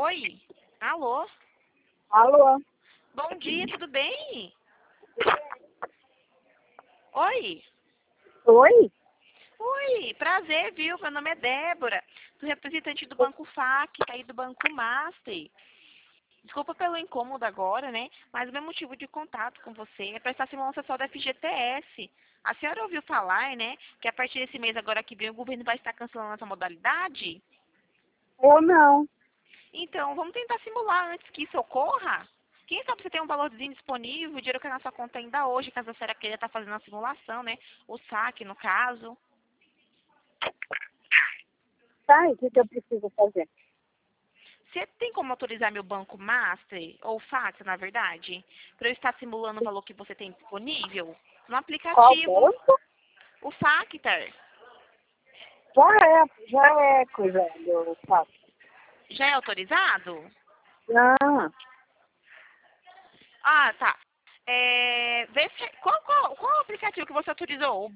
Oi? Alô? Alô? Bom dia, tudo bem? Oi? Oi? Oi, prazer, viu? Meu nome é Débora, sou representante do Banco FAC, aí do Banco Master. Desculpa pelo incômodo agora, né? Mas o meu motivo de contato com você é para estar simulação só da FGTS. A senhora ouviu falar, né, que a partir desse mês agora que vem o governo vai estar cancelando essa modalidade? Eu não. Então, vamos tentar simular antes que isso ocorra? Quem sabe você tem um valorzinho disponível, o dinheiro que é na sua conta ainda hoje, caso a senhora queira estar fazendo a simulação, né? O saque, no caso. Tá, e o que eu preciso fazer? Você tem como autorizar meu banco Master, ou fax, na verdade, para eu estar simulando o valor que você tem disponível? No Qual aplicativo, banco? o Factor. Já é coisa do fato. Já é autorizado? Não. Ah, tá. Vê se, qual o aplicativo que você autorizou?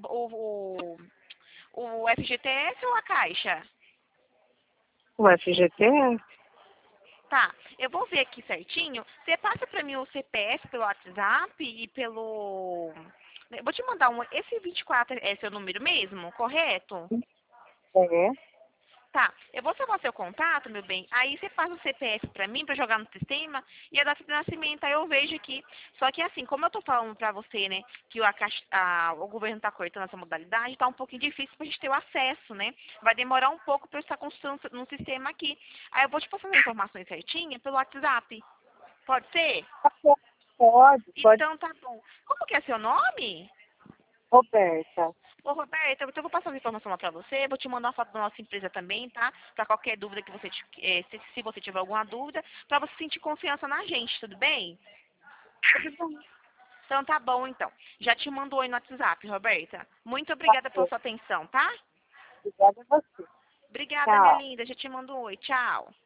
O FGTS ou a Caixa? O FGTS? Tá, eu vou ver aqui certinho. Você passa pra mim o CPF pelo WhatsApp e pelo... Eu vou te mandar um... Esse 24 é seu número mesmo, correto? É. Tá, eu vou salvar seu contato, meu bem. Aí você passa o CPF pra mim, pra jogar no sistema, e a data de nascimento, aí eu vejo aqui. Só que assim, como eu tô falando pra você, né, que o governo tá cortando essa modalidade, tá um pouquinho difícil pra gente ter o acesso, né? Vai demorar um pouco pra eu estar construindo no sistema aqui. Aí eu vou te passar as informações certinhas pelo WhatsApp. Pode ser? Pode. Então tá bom. Como que é seu nome? Roberta. Ô, Roberta, então eu vou passar as informações lá pra você, vou te mandar uma foto da nossa empresa também, tá? Pra qualquer dúvida que você, se você tiver alguma dúvida, pra você sentir confiança na gente, tudo bem? Tudo bom. Então tá bom, então. Já te mando oi no WhatsApp, Roberta. Muito Tá obrigada pela bom. sua atenção, tá? Obrigada a você. Obrigada, minha Tchau. linda. Já te mando um oi. Tchau.